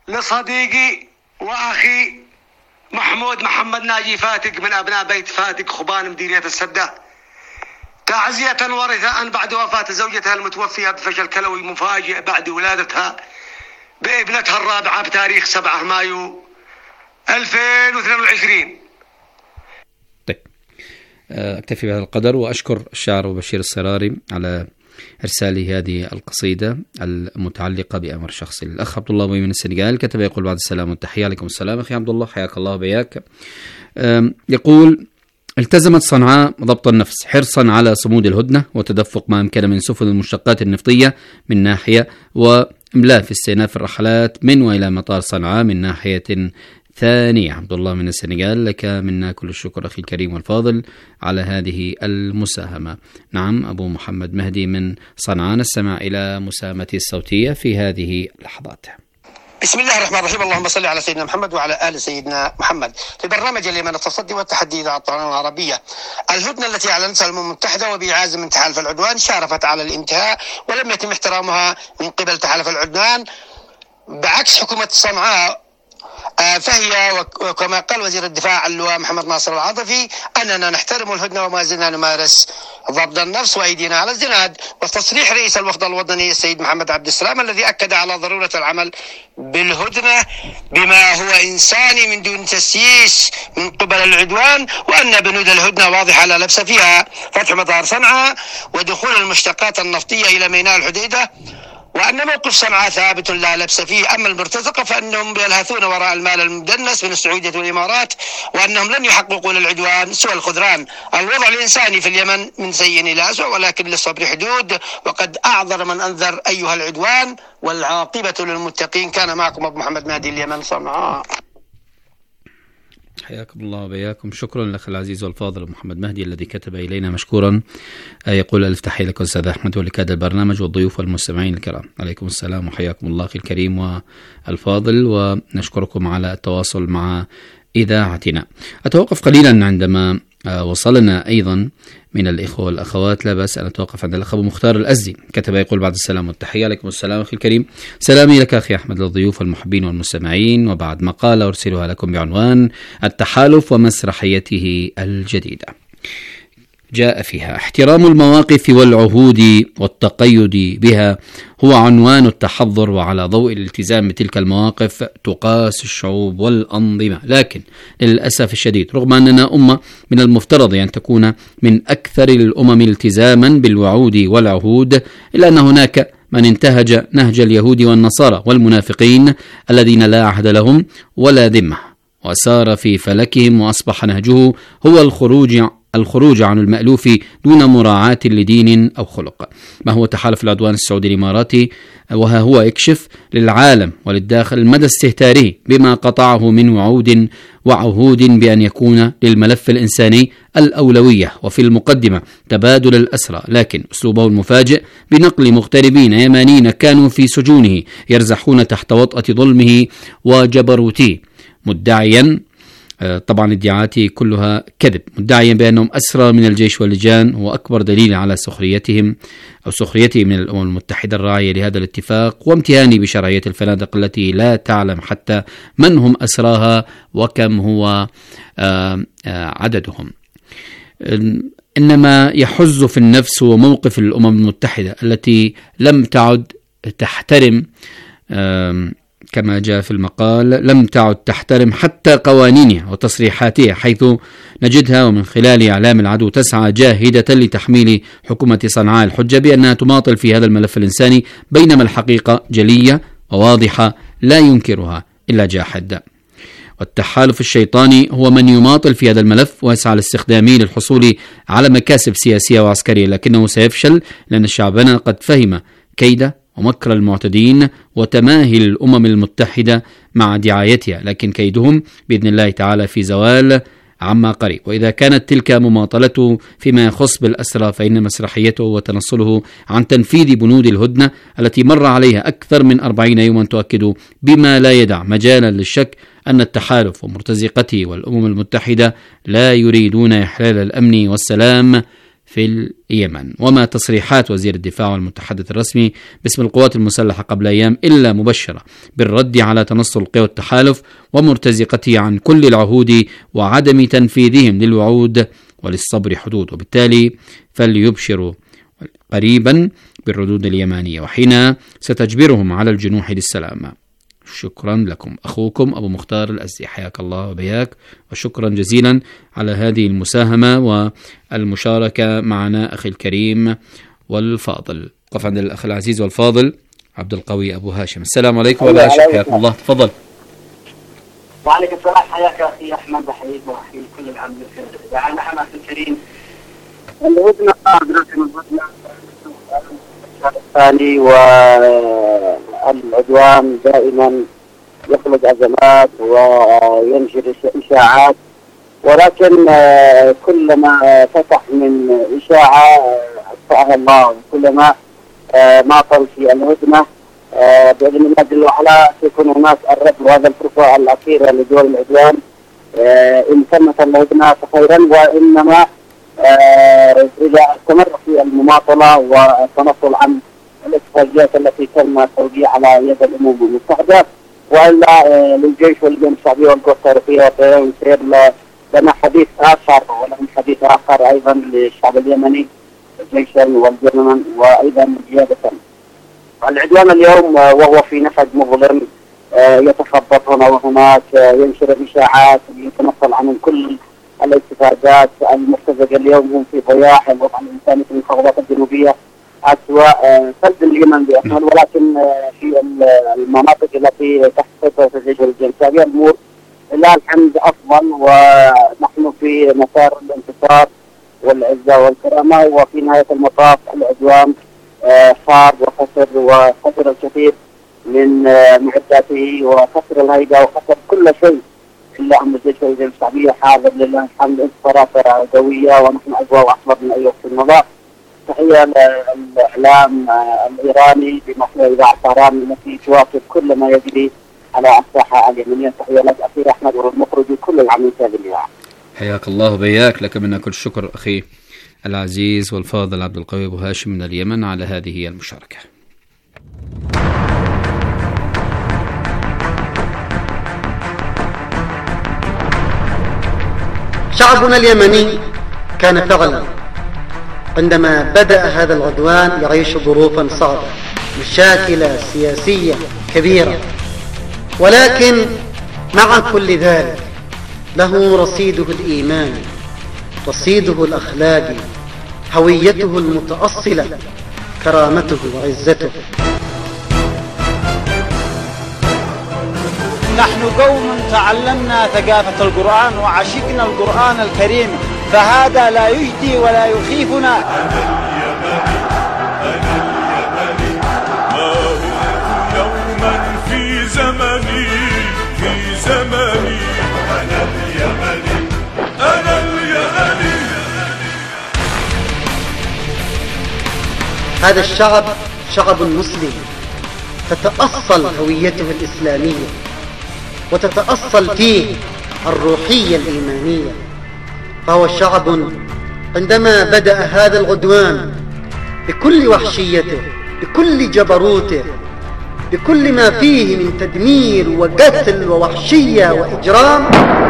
لصديقي وأخي محمود محمد ناجي فاتق من أبناء بيت فاتق خبان مديرية السدة، تعزية ورثاء بعد وفاة زوجتها المتوفية بفشل كلوي مفاجئ بعد ولادتها بابنتها الرابعة بتاريخ سبعة مايو ألفين واثنين وعشرين. طيب أكتفي بهذا القدر، وأشكر الشاعر بشير الصراري على إرساله هذه القصيدة المتعلقة بأمر شخصي. الأخ عبد الله من السنغال كتب يقول: بعد السلام والتحية. عليكم السلام أخي عبد الله، حياك الله وبياك. يقول: التزمت صنعاء ضبط النفس حرصا على صمود الهدنة وتدفق ما أمكن من سفن المشتقات النفطية من ناحية، وإملاء في استئناف الرحلات من وإلى مطار صنعاء من ناحية ثانية. عبد الله من السنغال، لك منا كل الشكر أخي الكريم والفاضل على هذه المساهمة. نعم، أبو محمد مهدي من صنعاء، نستمع إلى مساهمته الصوتية في هذه اللحظات. بسم الله الرحمن الرحيم. اللهم صل على سيدنا محمد وعلى آل سيدنا محمد. في برنامج اليمن التصدي والتحدي إذاعة الطيران العربية، الهدنة التي أعلنتها الأمم المتحدة وبإعازة من تحالف العدوان شارفت على الانتهاء ولم يتم احترامها من قبل تحالف العدوان، بعكس حكومة صنعاء. فهي وكما قال وزير الدفاع اللواء محمد ناصر العاطفي أننا نحترم الهدنة وما زلنا نمارس ضبط النفس وأيدينا على الزناد. وتصريح رئيس الوفد الوطني السيد محمد عبد السلام الذي أكد على ضرورة العمل بالهدنة بما هو إنساني من دون تسييس من قبل العدوان، وأن بنود الهدنة واضحة لا لبس فيها: فتح مطار صنعاء ودخول المشتقات النفطية إلى ميناء الحديدة، وأن موقف صنعاء ثابت لا لبس فيه. أما المرتزقة فإنهم يلهثون وراء المال المدنس من السعودية والإمارات، وأنهم لن يحققوا للعدوان سوى الخذران. الوضع الإنساني في اليمن من سيء إلى أسوأ، ولكن للصبر حدود، وقد أعذر من أنذر أيها العدوان، والعاقبة للمتقين. كان معكم أبو محمد مهدي، اليمن، صنعاء. حياكم الله وبياكم. شكرا لك العزيز والفاضل محمد مهدي الذي كتب إلينا مشكورا. يقول: ألف تحية لك أستاذ أحمد ولكاد البرنامج والضيوف والمستمعين الكرام. عليكم السلام وحياكم الله أخي الكريم والفاضل، ونشكركم على التواصل مع إذاعتنا. أتوقف قليلا عندما وصلنا أيضا من الإخوة والأخوات، لا بأس أن أتوقف عند الأخ أبو مختار الأزدي، كتب يقول: بعد السلام والتحية. عليكم السلام أخي الكريم، سلامي لك أخي أحمد، للضيوف والمحبين والمستمعين، وبعد مقالة أرسلها لكم بعنوان التحالف ومسرحيته الجديدة. جاء فيها: احترام المواقف والعهود والتقيد بها هو عنوان التحضر، وعلى ضوء الالتزام بتلك المواقف تقاس الشعوب والأنظمة. لكن للأسف الشديد، رغم أننا أمة من المفترض أن تكون من أكثر الأمم التزاما بالوعود والعهود، إلا أن هناك من انتهج نهج اليهود والنصارى والمنافقين الذين لا عهد لهم ولا ذمة، وسار في فلكهم، وأصبح نهجه هو الخروج الخروج عن المألوف دون مراعاة لدين أو خلق. ما هو تحالف العدوان السعودي الإماراتي؟ وها هو يكشف للعالم وللداخل مدى استهتاره بما قطعه من وعود وعهود بأن يكون للملف الإنساني الأولوية، وفي المقدمة تبادل الأسرى، لكن أسلوبه المفاجئ بنقل مغتربين يمانيين كانوا في سجونه يرزحون تحت وطأة ظلمه وجبروته، مدعيا طبعا ادعاءاته كلها كذب، مدعيا بأنهم أسرى من الجيش واللجان، هو أكبر دليل على سخريتهم أو سخريته من الأمم المتحدة الراعية لهذا الاتفاق، وامتهاني بشرعية الفنادق التي لا تعلم حتى من هم أسراها وكم هو عددهم. إنما يحز في النفس وموقف الأمم المتحدة التي لم تعد تحترم، كما جاء في المقال، لم تعد تحترم حتى قوانينها وتصريحاتها، حيث نجدها ومن خلال إعلام العدو تسعى جاهدة لتحميل حكومة صنعاء الحجة بأنها تماطل في هذا الملف الإنساني، بينما الحقيقة جلية وواضحة لا ينكرها إلا جاحد. والتحالف الشيطاني هو من يماطل في هذا الملف ويسعى لاستخدامه للحصول على مكاسب سياسية وعسكرية، لكنه سيفشل لأن شعبنا قد فهم كيد ومكر المعتدين وتماهي الأمم المتحدة مع دعايتها، لكن كيدهم بإذن الله تعالى في زوال عما قريب. وإذا كانت تلك مماطلته فيما يخص بالأسرى، فإن مسرحيته وتنصله عن تنفيذ بنود الهدنة التي مر عليها أكثر من أربعين يوما تؤكد بما لا يدع مجالا للشك أن التحالف ومرتزقته والأمم المتحدة لا يريدون إحلال الأمن والسلام في اليمن. وما تصريحات وزير الدفاع والمتحدث الرسمي باسم القوات المسلحة قبل أيام إلا مبشرة بالرد على تنصل قوى التحالف ومرتزقته عن كل العهود وعدم تنفيذهم للوعود، وللصبر حدود، وبالتالي فليبشروا قريبا بالردود اليمانية وحين ستجبرهم على الجنوح للسلام. شكرا لكم أخوكم أبو مختار الأزدي، حياك الله وبياك، وشكرا جزيلا على هذه المساهمة والمشاركة معنا أخي الكريم والفاضل. وقف عند الأخ العزيز والفاضل عبد القوي أبو هاشم. السلام عليكم وعلى هاشم، حياكم الله، تفضل. وعليكم السلام، حياك أخي أحمد، بحييك وأحيي كل العام بالخير. دعانا نحن أخي الكريم الهدنة دراسة الهدنة الثاني، والعدوان دائما يخلق أزمات وينشر إشاعات، ولكن كلما فتح من إشاعة أطفأها الله، وكلما ماطل في الهدنة بإذن الله جل وعلا تكون هناك الرد. وهذا الفرصة الأخيرة لدول العدوان، إن تمت الهدنة فخيرا، وإنما إذا استمر في المماطلة والتنصل عن الاتفاقيات التي تم التوقيع على يد الأمم المتحدة، وإلا للجيش والجيش الشعبي والقوى التاريخية سير لنا حديث آخر، ولهم حديث آخر أيضا للشعب اليمني جيشا والجنما وأيضا قيادة. العدوان اليوم وهو في نفق مظلم يتخبط هنا وهناك، ينشر إشاعات، يتنصل عن كل الاتفاقات المرتزقة. اليوم هم في ضياع الوضع الإنساني في المحافظات الجنوبية أسوأ، سد اليمن بأكمل، ولكن في المناطق التي تحت سيطرة الجيش والجنسابية الأمور لله الحمد أفضل، ونحن في مسار الانتصار والعزة والكرامة. وفي نهاية المطاف العدوان خاب وخسر وخسر الكثير من معداته وخسر الهيئة وخسر كل شيء، إلا أن الجيش والجيش الشعبية حاضر لله الحمد انتصارات قوية، ونحن أقوى وأحمر من أي وقت مضى. تحية الإعلام الإيراني بمحور إذاعة طهران التي تواكب كل ما يجري على الساحة اليمنية. تحية لك أخي أحمد والمخرج كل العاملين في هذه الإذاعة. حياك الله وبياك، لك منا كل الشكر أخي العزيز والفاضل عبد القوي أبو هاشم من اليمن على هذه المشاركة. شعبنا اليمني كان فعلا عندما بدأ هذا العدوان يعيش ظروفا صعبة، مشاكل سياسية كبيرة، ولكن مع كل ذلك له رصيده الإيماني، رصيده الأخلاقي، هويته المتأصلة، كرامته وعزته. نحن قوم تعلمنا ثقافة القرآن وعشقنا القرآن الكريم، فهذا لا يجدي ولا يخيفنا. ما هو يوما في زمني في زمني أنا اليمني أنا اليمني. هذا الشعب شعب مسلم، تتأصل هويته الإسلامية وتتأصل فيه الروحية الإيمانية. فهو شعب عندما بدأ هذا العدوان بكل وحشيته، بكل جبروته، بكل ما فيه من تدمير وقتل ووحشية وإجرام،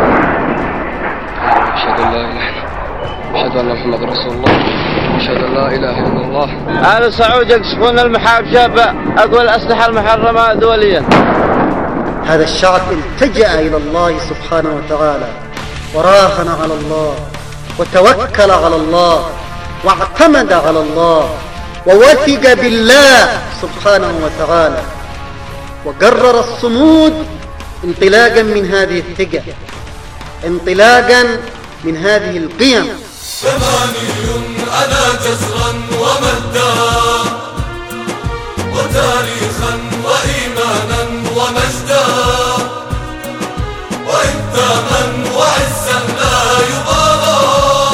أشهد أن لا إله إلا الله، أشهد أن محمد رسول الله، أشهد أن لا إله إلا الله. آل سعود يكشفون المحابشة بأقوى الأسلحة المحرمة دوليا. هذا الشعب التجأ إلى الله سبحانه وتعالى، وراهن على الله، وتوكل على الله، واعتمد على الله، ووثق بالله سبحانه وتعالى، وقرر الصمود انطلاقا من هذه الثقة، انطلاقا من هذه القيم. زماني أنا جزرا ومهدا وتاريخا وإيمانا ومجدا، وإنتاما وعزا لا يبالى،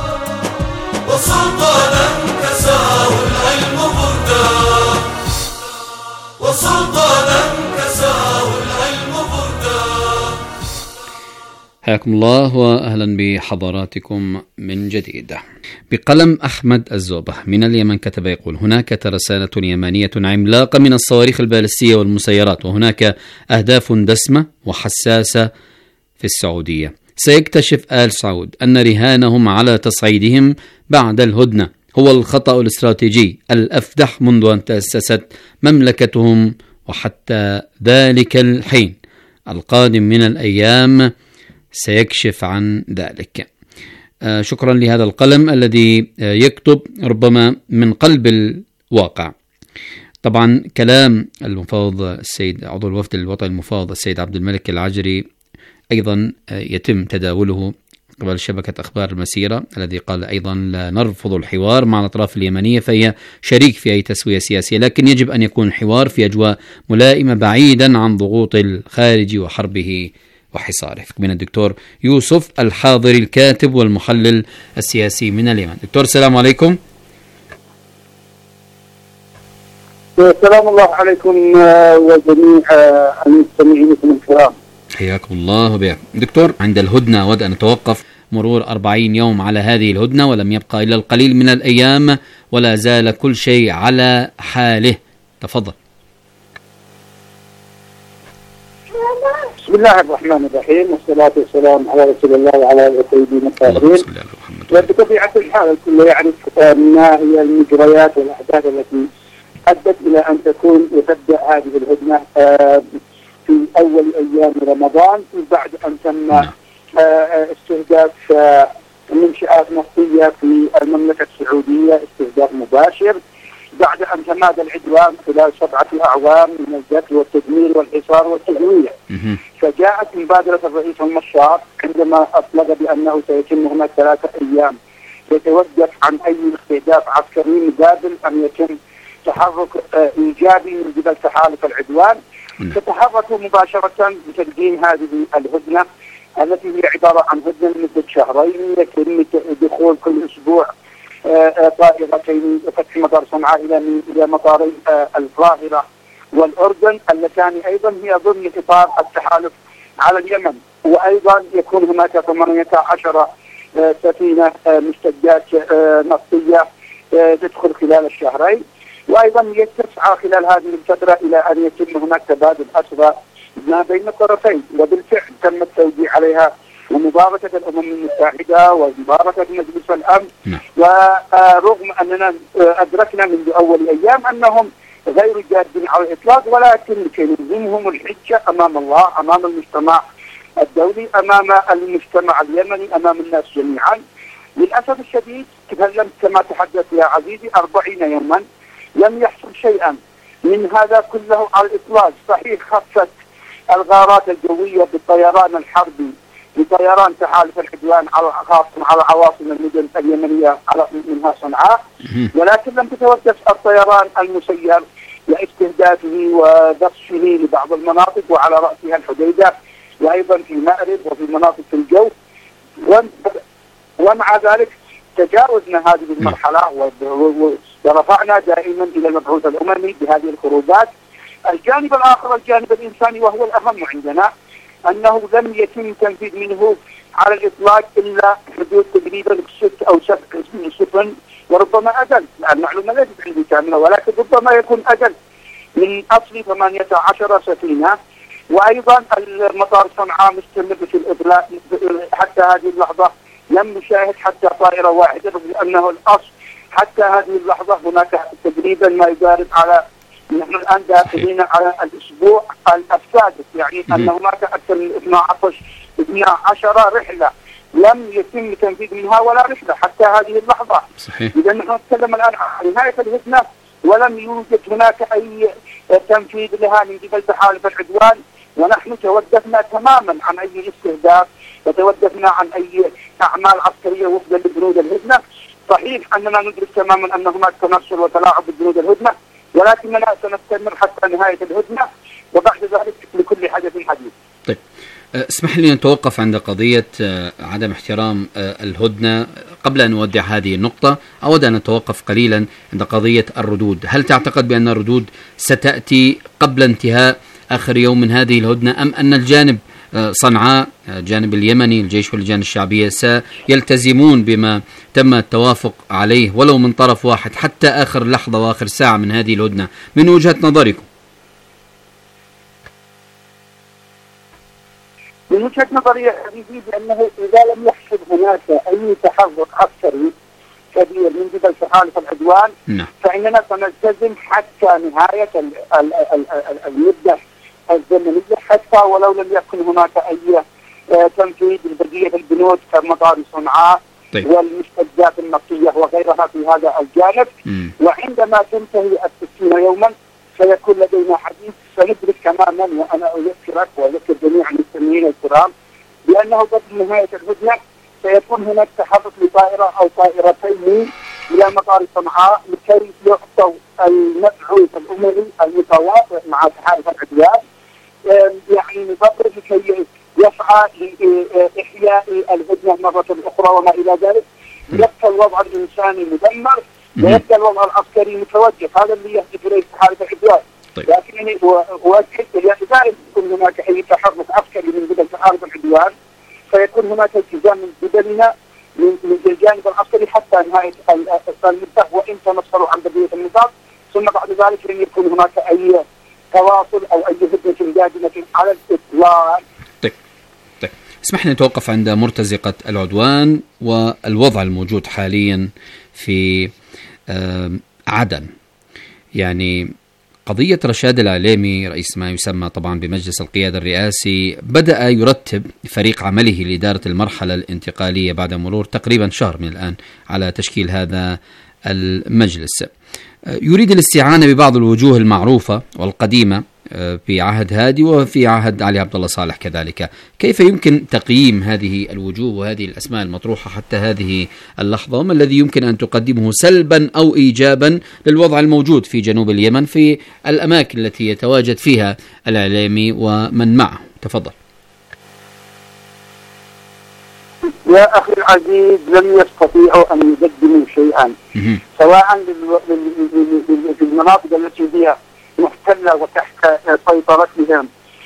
وسلطانا كساه العلم بردا، وسلطانا كساه العلم بردا. حياكم الله وأهلا بحضراتكم من جديد. بقلم أحمد الزوبة من اليمن كتب يقول: هناك رسالة يمانية عملاقة من الصواريخ البالستية والمسيرات، وهناك أهداف دسمة وحساسة في السعودية. سيكتشف آل سعود أن رهانهم على تصعيدهم بعد الهدنة هو الخطأ الاستراتيجي الأفدح منذ أن تأسست مملكتهم، وحتى ذلك الحين القادم من الأيام سيكشف عن ذلك. آه شكرا لهذا القلم الذي آه يكتب ربما من قلب الواقع. طبعا كلام المفاوض السيد عضو الوفد الوطني المفاوض السيد عبد الملك العجري أيضا آه يتم تداوله قبل شبكة أخبار المسيرة، الذي قال أيضا: لا نرفض الحوار مع الأطراف اليمنية فهي شريك في أي تسوية سياسية، لكن يجب أن يكون الحوار في أجواء ملائمة بعيدا عن ضغوط الخارج وحربه وحصاره. من الدكتور يوسف الحاضري الكاتب والمحلل السياسي من اليمن. دكتور السلام عليكم. السلام الله عليكم وجميع المستمعين الكرام. حياكم الله وبياكم. دكتور، عند الهدنة أود أن نتوقف مرور أربعين يوم على هذه الهدنة، ولم يبقى إلا القليل من الأيام ولا زال كل شيء على حاله. تفضل. بسم الله الرحمن الرحيم، والصلاة والسلام على رسول الله وعلى آله الطيبين الطاهرين. وبطبيعة الحال الكل يعرف ما هي المجريات والأحداث التي أدت إلى أن تكون وتبدأ هذه الهدنة في أول أيام رمضان، بعد أن تم استهداف منشآت نفطية في المملكة السعودية استهداف مباشر، بعد أن تمادى العدوان خلال سبعة أعوام من القتل والتدمير والحصار والتهوية. فجاءت مبادرة الرئيس المشار عندما أطلق بأنه سيتم هناك ثلاثة أيام يتوقف عن أي استهداف عسكري مقابل أن يتم تحرك إيجابي من قبل تحالف العدوان. فتحركوا مباشرة بتقديم هذه الهدنة التي هي عبارة عن هدنة لمدة شهرين، يتم دخول كل أسبوع طائرتين فتح مطار صنعاء إلى إلى مطاري القاهرة والأردن، اللتان أيضا هي ضمن إطار التحالف على اليمن. وأيضا يكون هناك ثمانية عشر سفينة مشتقات نفطية تدخل خلال الشهرين. وأيضا يتسعى خلال هذه الفترة إلى أن يتم هناك تبادل أسرى ما بين الطرفين، وبالفعل تم التوقيع عليها ومباركة الأمم المتحدة ومباركة مجلس الأمن. ورغم أننا أدركنا منذ أول أيام أنهم غير جادين على الإطلاق، ولكن يلزمهم الحجة أمام الله، أمام المجتمع الدولي، أمام المجتمع اليمني، أمام الناس جميعا. للأسف الشديد تكلمت كما تحدث يا عزيزي أربعين يوما لم يحصل شيئا من هذا كله على الإطلاق. صحيح خفت الغارات الجوية بالطيران الحربي بطيران تحالف العدوان على خاصة على عواصم المدن اليمنية على منها صنعاء، ولكن لم تتوقف الطيران المسير لاستهدافه ودصفه لبعض المناطق، وعلى رأسها الحديدة وأيضا في مأرب وفي مناطق في الجو. ومع ذلك تجاوزنا هذه المرحلة ورفعنا دائما إلى المبعوث الأممي بهذه الخروجات. الجانب الآخر الجانب الإنساني وهو الأهم عندنا، أنه لم يتم تنفيذ منه على الإطلاق إلا حدود تقريبا ست أو سبع سفن وربما أقل. المعلومة ليست عندي كاملة، ولكن ربما يكون أقل من أصل ثمانية عشر سفينة. وأيضا المطار صنعاء مستمر في الإطلاق حتى هذه اللحظة، لم نشاهد حتى طائرة واحدة، لأنه الأصل حتى هذه اللحظة هناك تقريبا ما يقارب على، نحن الآن داخلين على الأسبوع السادس، يعني أن هناك أكثر من اثنتي عشرة رحلة لم يتم تنفيذ منها ولا رحلة حتى هذه اللحظة. صحيح. إذا نحن نتكلم الآن عن نهاية الهدنة ولم يوجد هناك أي تنفيذ لها من قبل تحالف العدوان، ونحن توقفنا تماما عن أي استهداف وتوقفنا عن أي أعمال عسكرية وفقا لبنود الهدنة. صحيح أننا ندرك تماما أن هناك تنصر وتلاعب ببنود الهدنة، ولكننا سنستمر حتى نهاية الهدنة، وبعد ذلك لكل حدث حديث. طيب، اسمح لي أن نتوقف عند قضية عدم احترام الهدنة. قبل أن نودع هذه النقطة أود أن نتوقف قليلا عند قضية الردود. هل تعتقد بأن الردود ستأتي قبل انتهاء آخر يوم من هذه الهدنة، أم أن الجانب صنعاء الجانب اليمني الجيش واللجان الشعبية سيلتزمون بما تم التوافق عليه ولو من طرف واحد حتى آخر لحظة وآخر ساعة من هذه الهدنة من وجهة نظركم؟ من وجهة نظري حبيبي بأنه إذا لم يحصل هناك أي تحرك عسكري كبير من قبل تحالف العدوان نعم. فإننا سنلتزم حتى نهاية المدة الزمنية، حتى ولو لم يكن هناك أي تنفيذ لبقية البنود كمطار صنعاء طيب. والمستجدات النفطية وغيرها في هذا الجانب. م. وعندما تنتهي الستين يوما سيكون لدينا حديث سندرك تماما، وأنا أذكرك وأذكر جميع المستمعين الكرام بأنه قبل نهاية الهدنة سيكون هناك تحرك لطائرة أو طائرتين إلى مطار صنعاء لكي يعطوا المبعوث الأممي المتواطئ مع تحالف العدوان يعني مبرر لكي يسعى لإحياء الهدنة مرة أخرى وما إلى ذلك. يبقى الوضع الإنساني مدمر ويبقى الوضع العسكري متوجه، هذا اللي يهدف إليه تحالف العدوان. طيب. لكنني أؤكد يعني إذا لم يكن هناك أي تحرك عسكري من قبل تحالف العدوان سيكون هناك التزام من قبلنا من الجانب العسكري حتى نهاية المدة، وإن تنصلوا عن بقية النطاق، ثم بعد ذلك لن يكون هناك أي تواصل أو أي هدنة داجنة على الإطلاق. طيب طيب اسمح لي نتوقف عند مرتزقة العدوان والوضع الموجود حاليا في عدن. يعني قضية رشاد العليمي رئيس ما يسمى طبعا بمجلس القيادة الرئاسي بدأ يرتب فريق عمله لإدارة المرحلة الانتقالية بعد مرور تقريبا شهر من الآن على تشكيل هذا المجلس. يريد الاستعانة ببعض الوجوه المعروفة والقديمة في عهد هادي وفي عهد علي عبد الله صالح كذلك. كيف يمكن تقييم هذه الوجوه وهذه الأسماء المطروحة حتى هذه اللحظة، وما الذي يمكن أن تقدمه سلبا أو إيجابا للوضع الموجود في جنوب اليمن في الأماكن التي يتواجد فيها العليمي ومن معه؟ تفضل. يا أخي العزيز، لم يستطيعوا أن يقدموا شيئا سواء في المناطق التي هي محتلة وتحت سيطرتهم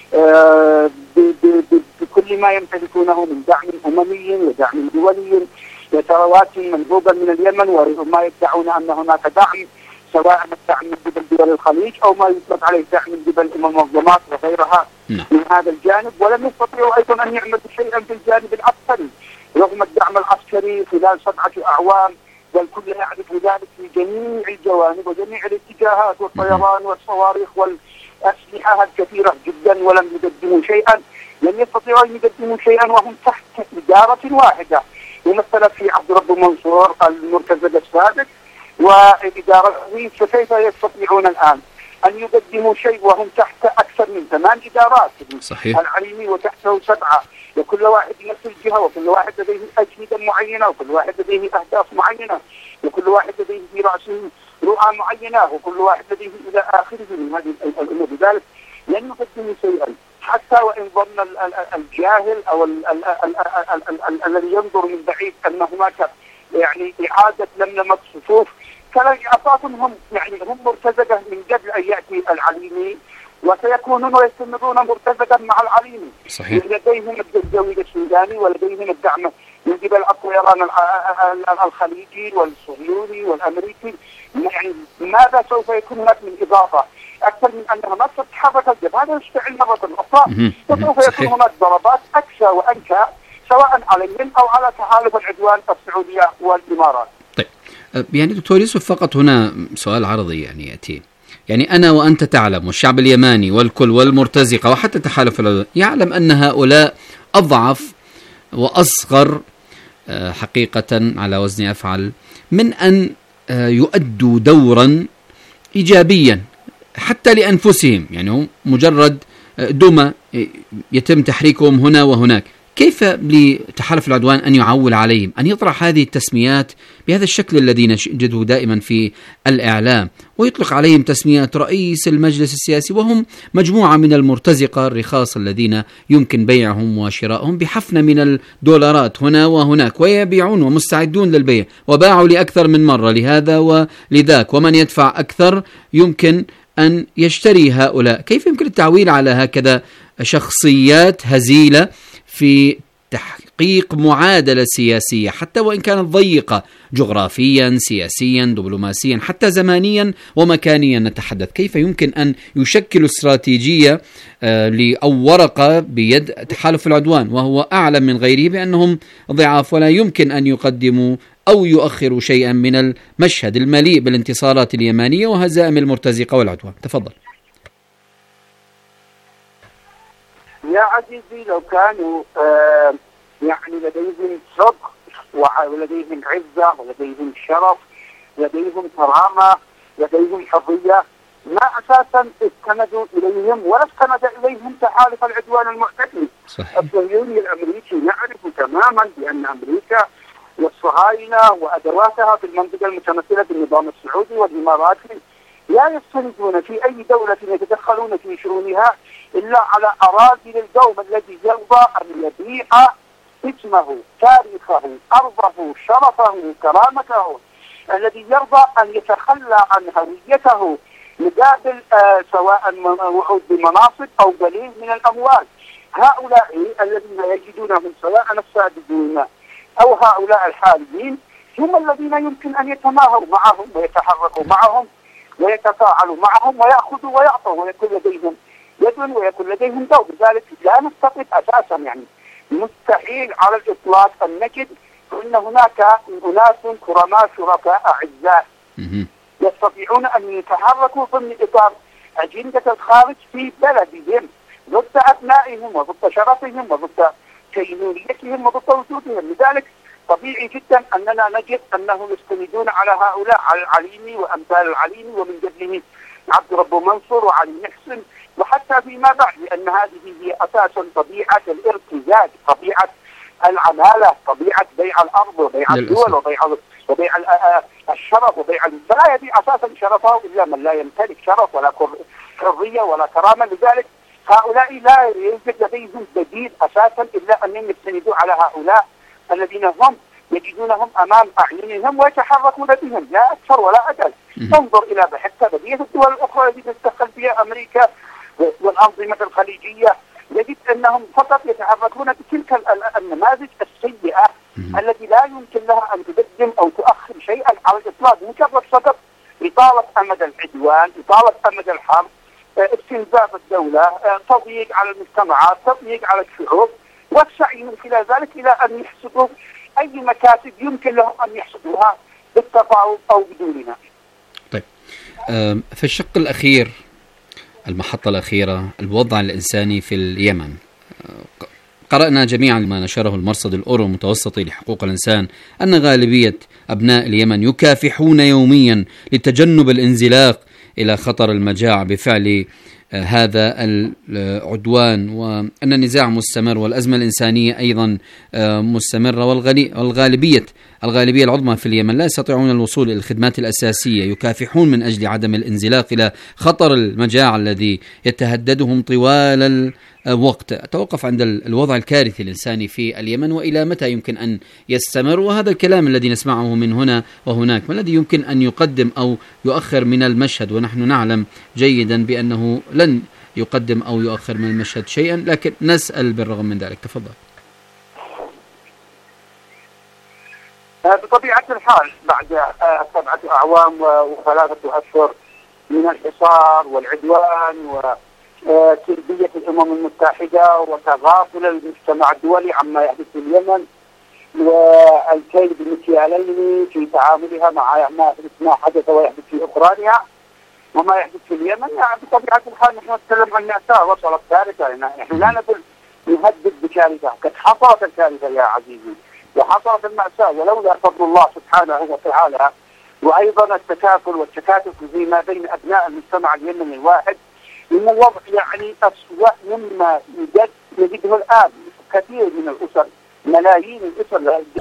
بكل ما يمتلكونه من دعم أممي ودعم دولي وثروات منهوبة من اليمن، وما يدعون أن هناك دعم سواء الدعم من قبل دول الخليج أو ما يطلق عليه دعم من قبل المنظمات وغيرها من هذا الجانب. ولم يستطيعوا أيضا أن يعملوا شيئا في الجانب العسكري رغم الدعم العسكري خلال سبعة أعوام، والكل يعرف ذلك في جميع الجوانب وجميع الاتجاهات والطيران والصواريخ والأسلحة الكثيرة جدا، ولم يقدموا شيئا. لم يستطيعوا أن يقدموا شيئا وهم تحت إدارة واحدة يمثلت في عبد رب منصور المرتزق السابق وإدارته، فكيف يستطيعون الآن أن يقدموا شيء وهم تحت أكثر من ثمان إدارات؟ صحيح. العليمي وتحته سبعة، وكل واحد يمثل جهة، وكل واحد لديه أجندة معينة، وكل واحد لديه أهداف معينة، وكل واحد لديه في رأسه رؤى معينة، وكل واحد لديه إلى آخره من هذه الأمور. لذلك لن يقدموا شيئا حتى وإن ظن الجاهل أو الذي ينظر من بعيد أن هناك يعني إعادة لملمة صفوف، فأساسا هم يعني هم مرتزقة من قبل أن يأتي العليمي، وسيكونون ويستمرون مرتزقا مع العليمي. صحيح. لديهم الجوي السوداني ولديهم الدعم من قبل الطيران الخليجي والصهيوني والأمريكي. يعني ماذا سوف يكون هناك من إضافة أكثر من أنها ما تتحرك الجبهة يشتعل مرة أخرى، وسوف يكون هناك ضربات أكثر وأنكى سواء عليهم أو على تحالف العدوان السعودية والإمارات. طيب يعني دكتور يوسف، فقط هنا سؤال عرضي يعني يأتي، يعني أنا وأنت تعلم والشعب اليماني والكل والمرتزقة وحتى تحالف العدوان يعلم أن هؤلاء أضعف وأصغر حقيقة على وزن أفعل من أن يؤدوا دورا إيجابيا حتى لأنفسهم. يعني هم مجرد دمى يتم تحريكهم هنا وهناك. كيف لتحالف العدوان أن يعول عليهم أن يطرح هذه التسميات بهذا الشكل الذي نجده دائما في الإعلام، ويطلق عليهم تسميات رئيس المجلس السياسي، وهم مجموعة من المرتزقة الرخاص الذين يمكن بيعهم وشرائهم بحفنة من الدولارات هنا وهناك، ويبيعون ومستعدون للبيع، وباعوا لأكثر من مرة لهذا ولذاك، ومن يدفع أكثر يمكن أن يشتري هؤلاء. كيف يمكن التعويل على هكذا شخصيات هزيلة في تحقيق معادلة سياسية، حتى وإن كانت ضيقة جغرافيا سياسيا دبلوماسيا حتى زمانيا ومكانيا نتحدث. كيف يمكن أن يشكلوا استراتيجية أو ورقة بيد تحالف العدوان وهو أعلم من غيره بأنهم ضعاف ولا يمكن أن يقدموا أو يؤخروا شيئا من المشهد المليء بالانتصارات اليمانية وهزائم المرتزقة والعدوان؟ تفضل. يا عزيزي لو كانوا آه يعني لديهم صدق ولديهم عزة ولديهم شرف لديهم كرامة لديهم حرية ما أساسا استندوا إليهم ولا استند إليهم تحالف العدوان المعتدل. الصهيوني الأمريكي يعرف تماما بأن أمريكا والصهاينة وأدواتها في المنطقة المتمثلة بالنظام السعودي والإماراتي لا يستندون في أي دولة يتدخلون في شؤونها إلا على أراضي القوم الذي يرضى أن يبيع اسمه تاريخه أرضه شرفه كرامته، الذي يرضى أن يتخلى عن هويته مقابل آه سواء وعود بمناصب أو قليل من الأموال. هؤلاء الذين يجدونهم سواء السابقون أو هؤلاء الحاليين هم الذين يمكن أن يتماهوا معهم ويتحركوا معهم ويتفاعلوا معهم ويأخذوا ويعطوا ويكون لديهم يد ويكون لديهم دور. لذلك لا نستطيع أساسا يعني مستحيل على الإطلاق أن نجد أن هناك أناس كرماء شركاء أعزاء يستطيعون أن يتحركوا ضمن إطار أجندة الخارج في بلدهم ضد أبنائهم وضد شرفهم وضد كينونيتهم وضد وجودهم. لذلك طبيعي جدا أننا نجد أنهم يستندون على هؤلاء، على العليمي وأمثال العليمي ومن قبله عبد ربه منصور وعلي محسن وحتى فيما بعد، لأن هذه هي أساسا طبيعة الارتزاق، طبيعة العمالة، طبيعة بيع الأرض وبيع الدول وبيع وبيع الشرف وبيع فلا يبيع أساسا شرفه إلا من لا يمتلك شرف ولا حرية ولا كرامة. لذلك هؤلاء لا يوجد لديهم بديل أساسا إلا أن يستندوا على هؤلاء الذين هم يجدونهم أمام أعينهم ويتحركون بهم لا أكثر ولا أقل. انظر إلى بحث بديهة الدول الأخرى التي تتدخل فيها أمريكا والأنظمة الخليجية، يجد أنهم فقط يتحركون بتلك النماذج السيئة التي لا يمكن لها أن تقدم أو تؤخر شيئا على الإطلاق، مجرد فقط إطالة أمد العدوان، إطالة أمد الحرب، استنزاف الدولة، تضييق على المجتمعات، تضييق على الشعوب، والسعي من خلال ذلك إلى أن يحصدوا أي مكاسب يمكن لهم أن يحصدوها بالتفاوض أو بدونها. طيب في الشق الأخير، المحطة الأخيرة، الوضع الإنساني في اليمن، قرأنا جميعا ما نشره المرصد الأورو المتوسطي لحقوق الإنسان أن غالبية أبناء اليمن يكافحون يوميا لتجنب الانزلاق إلى خطر المجاعة بفعل هذا العدوان، وأن النزاع مستمر والأزمة الإنسانية أيضا مستمرة، والغالبية الغالبية العظمى في اليمن لا يستطيعون الوصول إلى الخدمات الأساسية، يكافحون من أجل عدم الانزلاق إلى خطر المجاعة الذي يتهددهم طوال الوقت. أتوقف عند الوضع الكارثي الإنساني في اليمن، وإلى متى يمكن أن يستمر؟ وهذا الكلام الذي نسمعه من هنا وهناك ما الذي يمكن أن يقدم أو يؤخر من المشهد؟ ونحن نعلم جيدا بأنه لن يقدم أو يؤخر من المشهد شيئا، لكن نسأل بالرغم من ذلك. تفضل. بطبيعة الحال بعد سبعة أعوام وثلاثة أشهر من الحصار والعدوان وسلبية الأمم المتحدة وتغافل المجتمع الدولي عما يحدث في اليمن والكيل بالمكيالين في تعاملها مع ما حدث ويحدث في أوكرانيا وما يحدث في اليمن، يعني بطبيعة الحال نحن نتكلم عن مأساة وصلت كارثة. نحن لا نقول نهدد بكارثة، قد حصلت الكارثة يا عزيزي وحصلت المأساة، ولولا فضل الله سبحانه وتعالى وأيضا التكافل والتكاتف فيما بين أبناء المجتمع اليمني الواحد، إن الوضع يعني أسوأ مما يجد نجده الآن. كثير من الأسر، ملايين الأسر